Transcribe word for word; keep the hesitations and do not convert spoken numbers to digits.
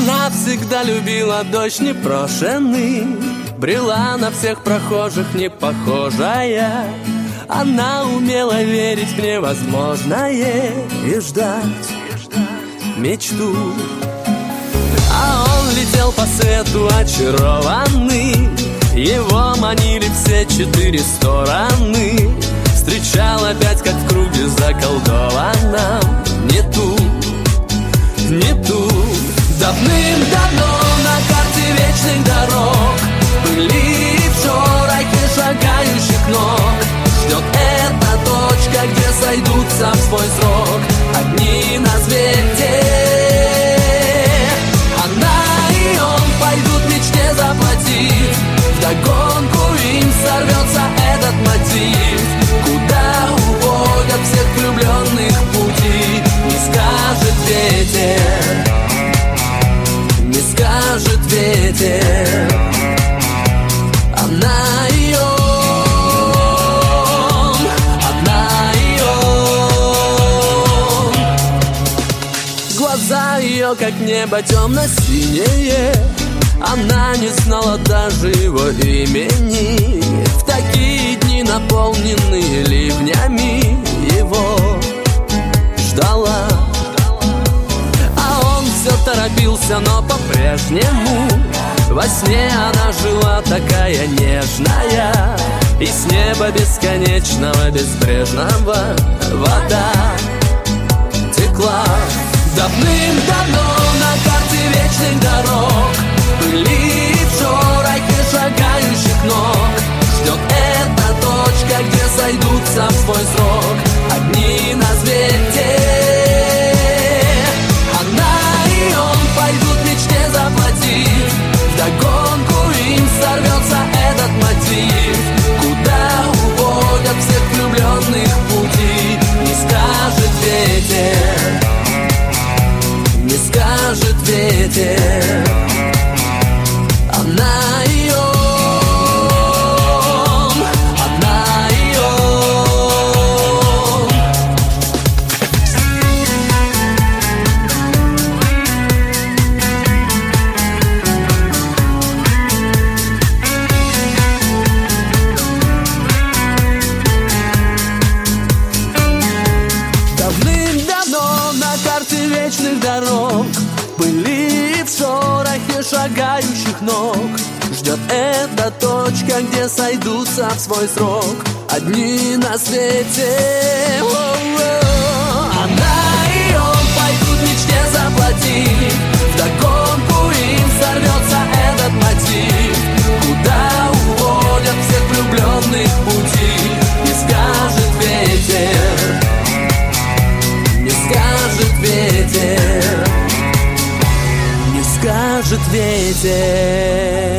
Она всегда любила дождь непрошенный, брела на всех прохожих не похожая. Она умела верить в невозможное и ждать мечту. А он летел по свету очарованный, его манили все четыре стороны. Встречал опять, как в круге заколдованном, не ту, не ту. Давным-давно на карте вечных дорог были в шорохе шагающих ног. Ждет эта точка, где сойдутся в свой срок одни на свете. Она и он пойдут мечте заплатив, вдогонку им сорвется этот мотив. Куда уводят всех влюбленных пути, не скажет ветер, не скажет ветер. Она и он, одна и он. Глаза ее, как небо темно-синее, она не знала даже его имени. В такие дни, наполненные ливнями, его ждала. А он все торопился, но по-прежнему во сне она жила такая нежная, и с неба бесконечного, безбрежного вода текла. Давным-давно на карте вечных дорог были в шорохе шагающих ног. Ждет эта точка, где сойдутся в свой срок одни на свете. Она и он пойдут мечте заплатив, вдогонку им сорвется этот мотив. Куда уводят всех влюбленных пути, не скажет ветер, не скажет ветер. Она и он, одна и он. Давным-давно на карте вечных дорог были в шорохе шагающих ног. Ждет эта точка, где сойдутся в свой срок одни на свете. О-о-о. Она и он пойдут мечте заплатив, вдогонку им сорвется этот мотив. Куда уводят всех влюбленных пути, не скажет ветер, не скажет ветер, не скажет ветер.